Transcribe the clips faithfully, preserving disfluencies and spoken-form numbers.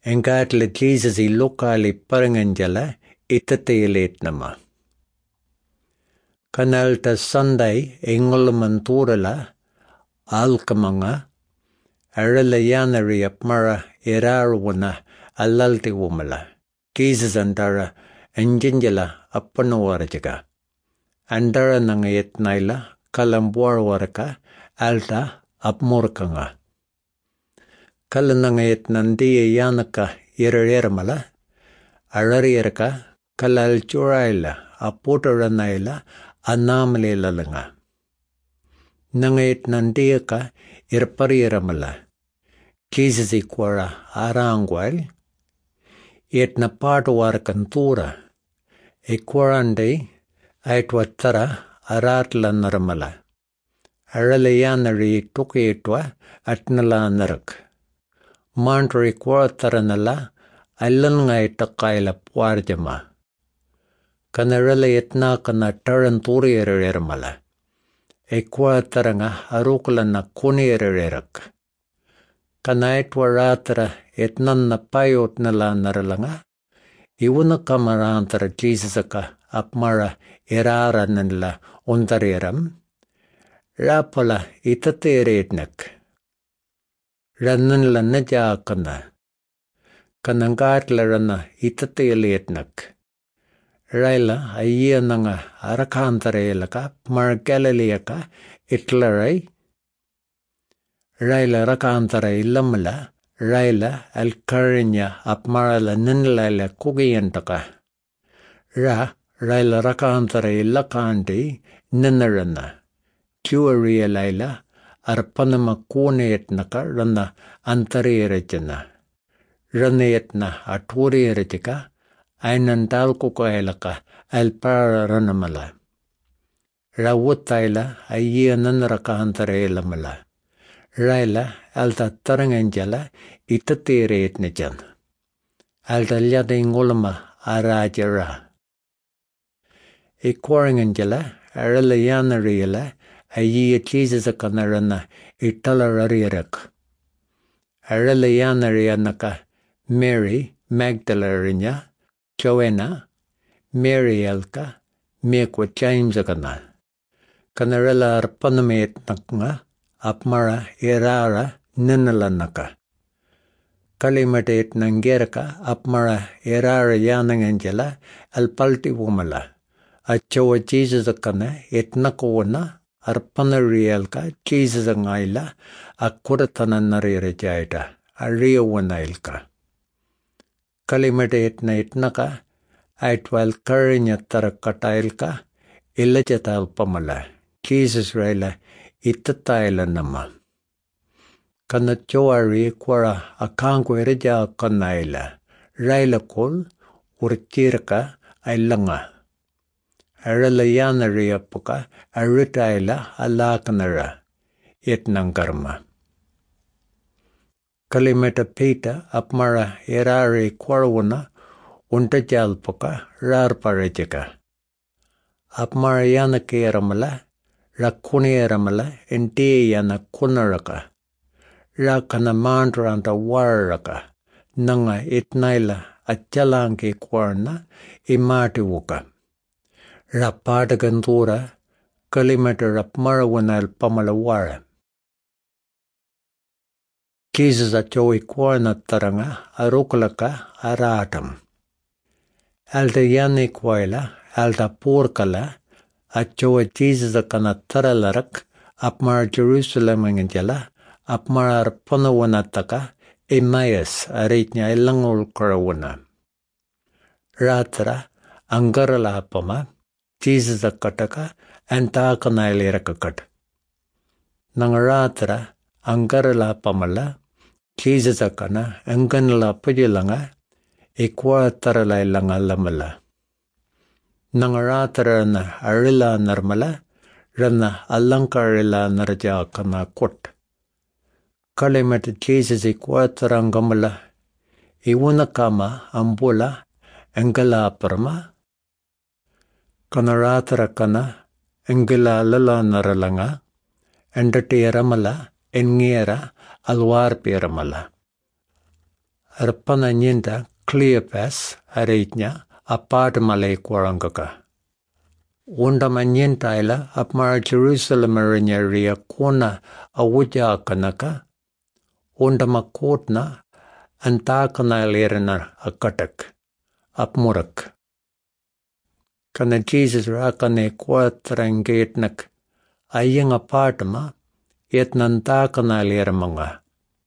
Engkaatla Jesus i lokaali paranganjala itatayileetnama. Kanalta Sunday engolmanturala alkamanga arala yanari apmara irarwana alalti wumala. Jesus antara anjinjala appanuwarjaga. Andara nangayetnaila kalambuarwaraka alta apmurkanga. Kala nangayetnandiya yanaka irarirmala ararierka kalalchuraila aputaranaila anamalilalanga. Nangayetnandiyaka irpariramala. Jesus ikwara arangwal yetna paatuwarkantura ikwarandi aitwattara aratla narmala. Aralayanari tukitwa atnala narak. Mantri kwataranala allangai takaila puarjama. Kanarala yetna kana taranturi erermala. Ekwataranga arukulana kuni ererak. Kanaitwaratara etnanna payotnala naralanga. Iwuna kamarantara Jesusaka apmara erara nanla ontariram. Rapala itateretnak. Rananla najakana. Kanangatla rana itateleetnak. Raila ayananga arakantarelaka mar Galileaka itlarai. Raila rakantara ilamala. Raila alkarinya apmarala nanlala kugiyantaka. Ra Raila rakantara ilakandi nanarana. Tuaria laila arpanama kuneetnaka rana antarierajana. Ranetna aturierajaka ainandalkukailaka alpara ranamala. Rawutaila ayananraka antareelamala. Raila alta taranganjala itatereetnajan. Alta lyada ingolama arajara. Ikwaranganjala aralayanariyala ayya Jesus akanarana italararirak. Aralayanariyanaka Mary Magdalene, Joanna, Mary Elka, Mekwa James akana. Kanarala arpanamet nakanga apmara irara ninalanaka. Kalimatet nangeraka apmara irara yananganjala alpalti wumala. Achawa Jesus akana etnakowana arpanarielka Jesus angaila akuratana narirajaita ariawanailka. Kalimatet na etnaka aitwal karinyatara katailka ilajatal pamala. Jesus raila itataila nama. Kana chowari kwara akangweraja kanaila. Raila kol urchirka ailanga. Aralayanari apaka aritaila alakanara etnangarma. Kalimeta pita apmara erari kwarwana untajalpaka rarparajaka. Apmara yanake eramala rakuni eramala ente yana kunaraka. Rakana mandraanta waraka nanga etnaila achalanke kwarna imatiwuka. Rapadagantura kalimata rapmarawanal pamalawara. Jesus achoy kwarna taranga arukalaka aratam. Alta yane kwaila alta porkala achoy Jesus akana taralarak apmar Jerusalem angela apmar arpanawanataka Emmaus aritnya ilangol karawana. Ratra angarala apama Jesus akataka antakanailirakakat. Nangaratra angarala pamala Jesus akana anganala pajilanga ikwatarala ilanga lamala. Nangaratra na arila narmala rana alankarila narja kana kot. Kalimat Jesus ikwataranggamala iwunakama ambula angala parma. Kanaratra kana angila lala naralanga endati eramala engiera alwar piramala. Arpana nyinda Cleopas areitnya apart malay kwarangaka. Unda manyinta ila apmar Jerusalem arinya ria kuna awuja kanaka. Unda makotna antakana lerina akatak. Apmurak. Kana Jesus rakane kwatrangetnak ayang apartma yetnantakana lermanga.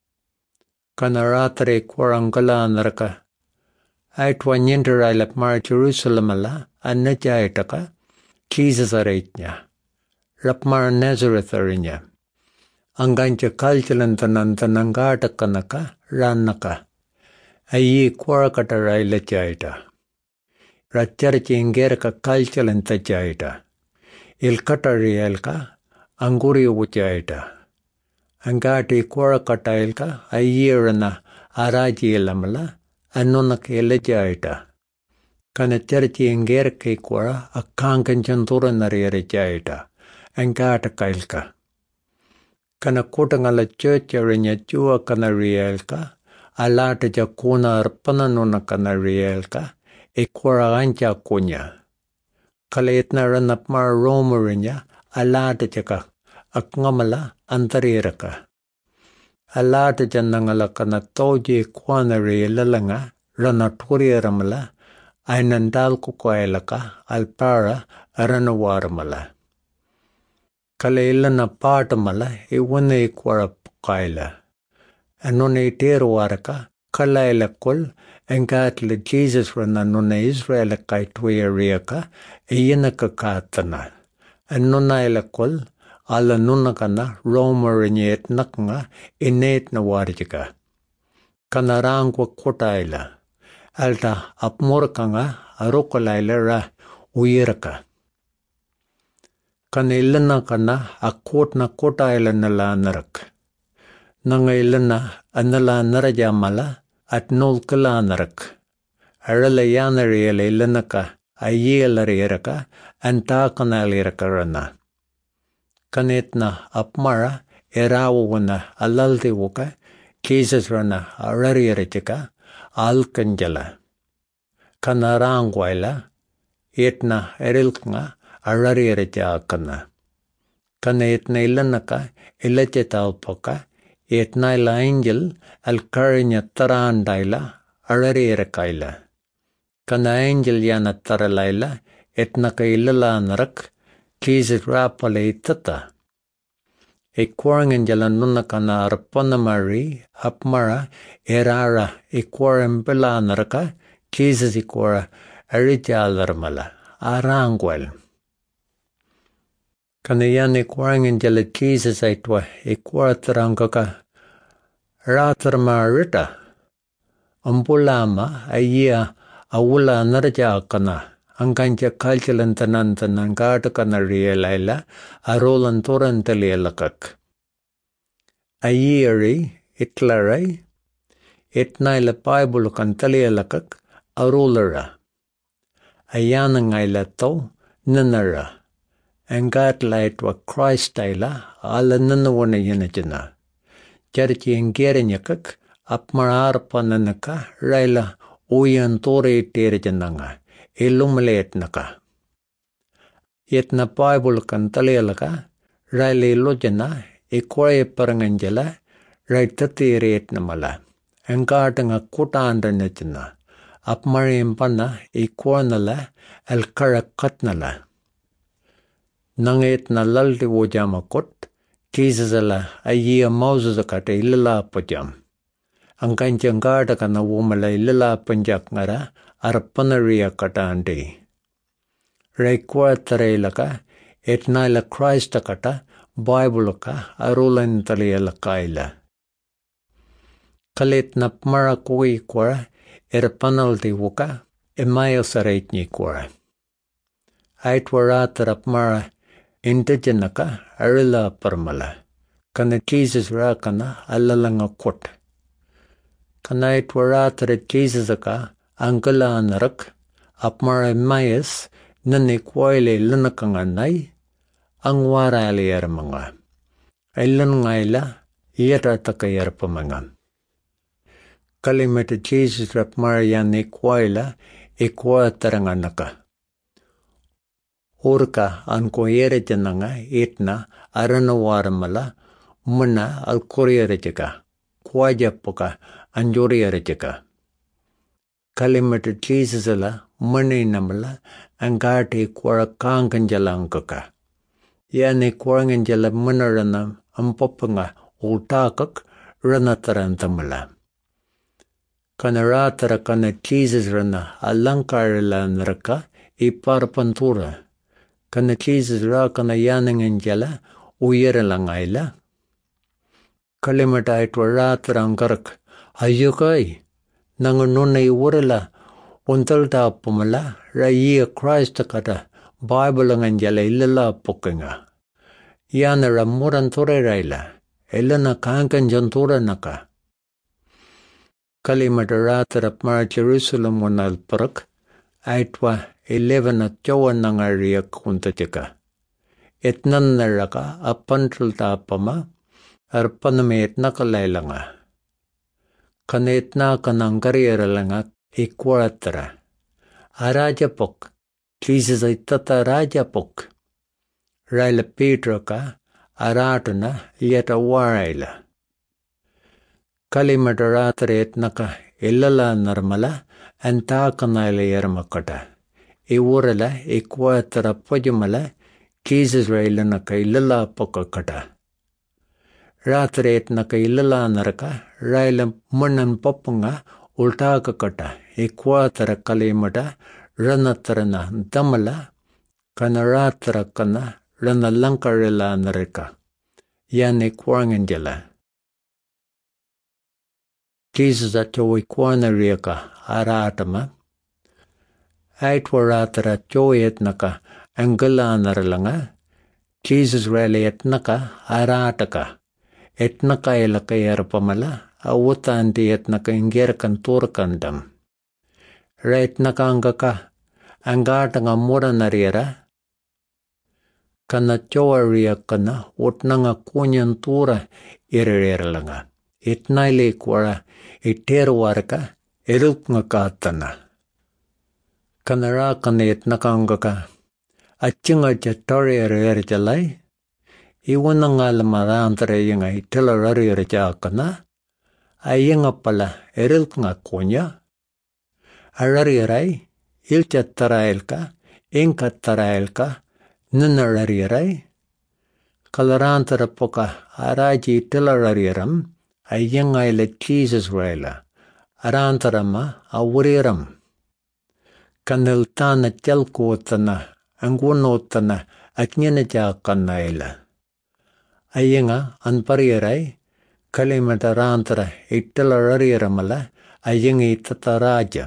Kana ratre kwarangala naraka. Aitwa nyindra ila apmar Jerusalem ala anajaitaka. Jesus areitnya. Rapmar Nazareth arinya. Anggancha kalchalantanantanangata kanaka ranaka. Ayi kwarakata raila jaita. Racharchi ingerka kalchalanta jaita. Ilkata rielka anguri ujaita. Angati kwarakata ilka ayirana araji ilamala anonak ila jaita. Kana charchi ingerka kwara akankan chantura nariyari jaita. Angata kailka. Kana kutangala church arinya chua kana rielka. Alata jakuna arpana nuna kana rielka. Ikwara ancha kunya. Kala itna ranapmar romarinya. Alata jaka. Akngamala antariraka. Alata janangala kana toji kwana rielalanga. Ranaturiaramala. Ainandal kukailaka. Alpara aranawaramala. Kala ilana patamala. Iwana ikwara pukaila. Anone iteru waraka, kala ila kul, engatla Jesus rana nuna Israel kaitwea riaka, iyana kakatana. Anona ila kul, ala nuna kana Roma rinyet nakanga, inet na warjika. Kana rangwa kota ila. Alta apmurkanga, arukala ila ra uyiraka. Kana ilana kana, akot na kota ila nala narak. Nanga ilana anala narajamala at nulkala narak. Arala yanariela ilanaka ayelarieraka antakana lirakarana. Kanetna apmara erawana alalti wuka Jesus rana ararierichika alkanjala. Kanarangwaila etna erilkanga ararierichakana. Kanetna ilanaka ilachetalpoka etnaila angel alkarinya tarandaila ararierakaila. Kana angel yana taralaila etnaka ilala narak Jesus rapale itata. Ekwaranganjala nuna kana arpana mari apmara erara ekwarambala naraka Jesus ekwara arijalarmala arangwal. Kana yan ekwaranganjala Jesus aitwa ekwartarangaka Ratarmarita Ambulama ayia awula narjakana angkancha kalchalantanantanangata rielaila arolantorantalielakak. Ayiri itlarai itnaila Bible kantalielakak arolara. Ayanangaila to nanara. Angatlaitwa Christaila ala nanawana yanajana. Charchi engerinyakak apmararpananaka raila uyantore terjananga ilumletnaka. Yetna Bible kantalelaka raila ilojana ikwaye paranganjala raitatiretnamala. Engatanga kutandanajana apmarimpana ikwanala alkarakatnala. Nangetna lalti wujamakot Jesus ala ayia Moses akata ilala pajam. Angkanchangada kana wumala ilala panjak ngara arpanaria kata ande. Reikwa tarelaka etnaila Christ akata Bible ka arulan taliela kaila. Kalit napmara kui kwara erpanaldi wuka emaya sareitni kwara. Aitwara tarapmara indigenaka arila parmala. Kana Jesus rakana alalanga kot. Kana itwara tara Jesus aka angala narak apmara mayas nani kwaile lanakanganay ang warali yarmanga. Ailan ngaila iyata takayar pamanga. Kalimata Jesus rap Marian Equila Equataranganaka. Urka anko yerejananga itna aranawaramala muna alkorierejaka. Kwajapoka anjorierejaka. Kalimata Jesus la mani namala angati kwara kanganjalangaka. Yani kwaranganjala munarana ampopanga ultakak ranatarantamala. Kana ratara kana Jesus rana alankarila naraka iparpantura. Kana Jesus ra kana yananganjala uyeralangaila. Kalimata itwa ratara angarak ayukai nangununa iwurala untalta apumala raya Christ kata Bible nganjala ilala pukenga. Yana ramuran ture raila elana kankan jantura naka. Kalimata ratara mar Jerusalem wanal parak aitwa eleven at jawa nangaria kuntatika. Etnan naraka apantul tapama arpaname etnaka lailanga. Kanetna kanangariaralanga equatara. Arajapok. Jesus itata rajapok. Raila Petraka aratana yeta waraila. Kalimata ratara etnaka illala narmala antakanaila yarmakata. Iwurala equatara pojumala Jesus railanaka illala pokakata. Ratare etnaka illala naraka raila munan popunga ultaka kata equatara kalimata ranatarana damala kana ratara kana rana lankarila naraka yan equanganjala. Jesus ato equana riaka aratama aitwa ratara cho etnaka angala naralanga Jesus raila etnaka arataka. Etnaka elaka yarpamala awuta anti etnaka ingerakan turkandam. Ra etnaka angaka angatanga mura nariera kana chowaria kana utnanga kunyan tura irereralanga. Etnaile kwara iterwarka erupnga katana. Kana ra kana etnaka angaka achinga chatari ererjalai iwana ngalamara antara yanga itela rari rajakana ayanga pala erilk nga konya arari rai ilcha taraelka inka taraelka nuna rari rai kalarantara poka araji itela rari ram ayanga ila Jesus raila arantarama awuriram kaniltana chalkuotana angunotana aknyana jakana ila. Ayanga anpariyarai kalimata rantara itala rariyaramala ayanga itata raja.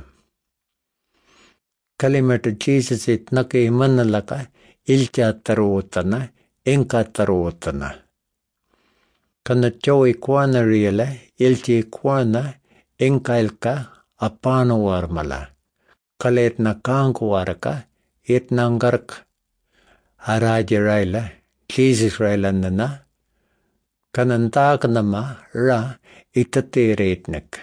Kalimata Jesus itnaka imanalaka ilcha taruotana enka taruotana. Kana chow ikwana riyala ilcha ikwana enka ilka apana warmala. Kaletna kanku waraka itna angarka. Araja raila Jesus raila nana. Kanantak nama ra itateretnek.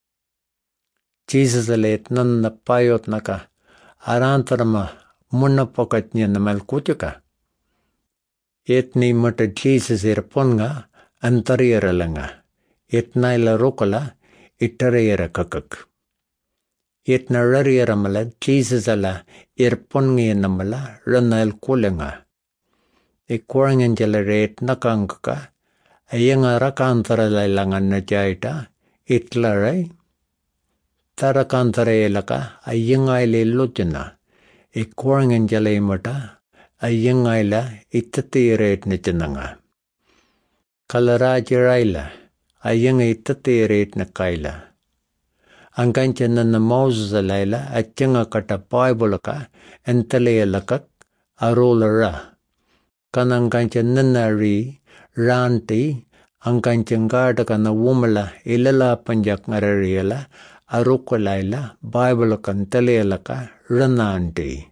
Jesus alet nan na payot naka arantarama muna pokatnya namal kutuka. Etni mata Jesus irponga antarieralanga. Etna ila rukala itariera kakak. Etna rarieramala Jesus ala irponga namala ranal kulenga. Ikwarangan jalaret nakangka. Ayanga rakantara lailangan na jaita itlaray tarakantara elaka ayanga ile lujana ikwarangan jalay mata ayanga ila itatiret na jananga kalarajiraila ayanga itatiret na kaila angkanchana na Moses alaila achanga kata Bible ka entale elakak arolara kanangkanchana nari ranti angkanchangada kana wumala ilala panjak ngarariela arukalaila Bible kan teleelaka rananti.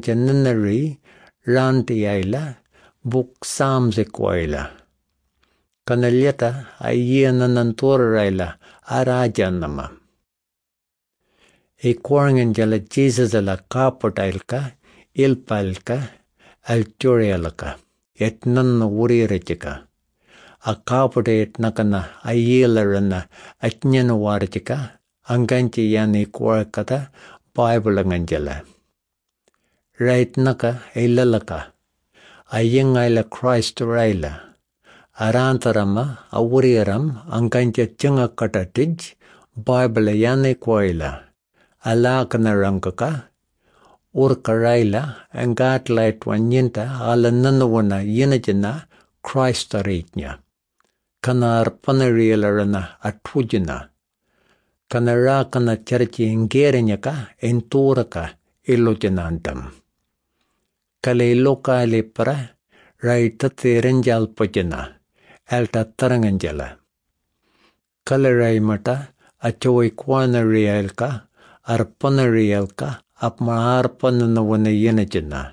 Kanangkanchananari ranti aila book Psalms ekwaila. Kanalieta ayia nanantura raila araja nama. E kuangan jala Jesus ala kapotailka, ilpalka, alturialaka, etnan uri rechika. A kapote etnakana ayilarana atnyana warchika, anganchi yani kuarkata, Bible nganjala. Right naka ilalaka, ayingaila Christ raila. Arantarama awuriram angancha chunga katatij, Bible yani kuaila. Alakana rangkaka, urkaraila, angatlait wanyinta alananawana yinajana Christ aritnya. Kana arpanarialarana atujina. Kana rakana charchi ingerinyaka enturaka ilujanantam. Kale iloka lepra, raitate renjal pajana, alta taranganjala. Kale raimata, achoi kwana rialka, arpana rialka, apma arpana wana yenajana.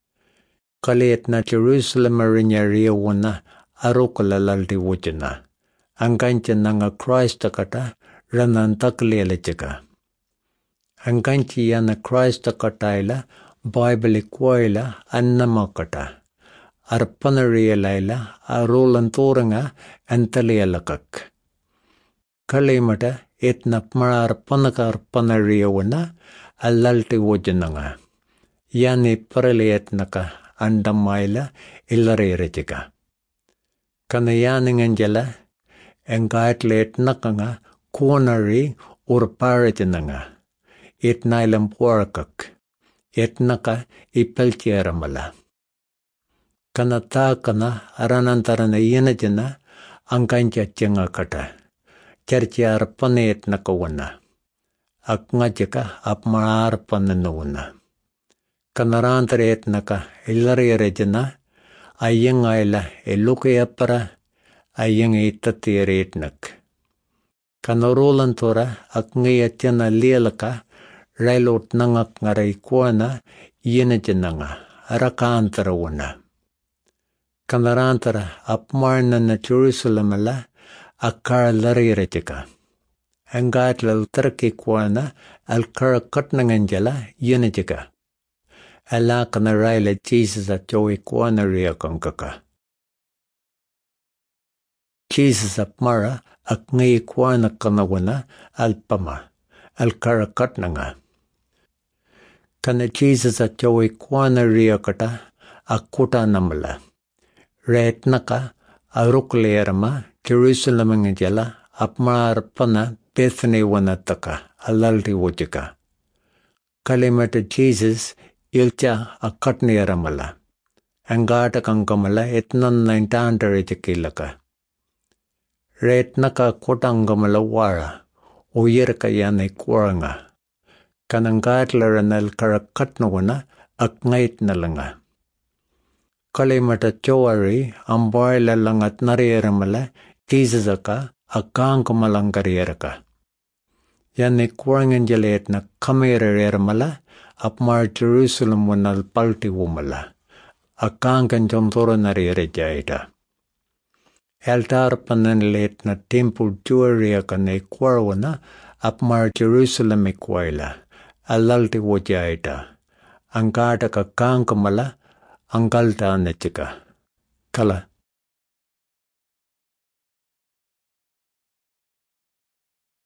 Kale etna Jerusalem arinya riawana, arukala laldi wujana. Angancha nanga Christ kata, ranantakli alachaka. Anganchi yana Christ kataila, Bible kuaila, annamakata. Arpana rialaila, arulanturanga, antalialakak. Kalimata, etnapma arpanaka arpana riawana, alalti wujananga. Yani parali etnaka, andamaila, illarerechika. Kana yaninganjala, engaitle etnakanga, kuanari urparachananga. Etnailam puarkak. Etnaka ipelchiaramala. Kana taakana aranantarana yenajana angancha chenga kata. Charchi arpana etnaka wana. Akngachaka apma arpana nawana. Kanarantara etnaka illarerechana ayengaila elukayapara ayeng itatira etnak. Kanarolantora akngayachana lialaka railot nangak ngaray kuana yenajana arakantara wana. Kanarantara apmarna na Jerusalem ala akar larirachaka. Angatlal tarki kuana alkara katnanganjala yenajaka. Ala kanaraila Jesus atoi kuana riakankaka. Jesus apmara akngai kuana kanawana alpama alkara katnanga. Kana Jesus atoi kuana riakata akuta namala. Retnaka arukleerama Jerusalem ngajala apmar pana Bethany wanataka alalti wujika. Kalimata Jesus ilcha akatneeramala. Angata kankamala etnan naintaantarechakilaka. Retnaka kotangamala wara uyerka yana kuaranga. Kanangatlaranal karakatnawana akngait nalanga. Kalimata chowari ambaila langat narieramala Jesus aka akangkamalangarieraka. Yani kuaranganjaletna kamereremala apmar Jerusalem wanal palti wumala. Akanganjamtora narierejaita. Altar pananletna temple juariakane kuarwana apmar Jerusalem ikwaila. Alalti wajaita. Angata ka kankamala angalta anachika. Kala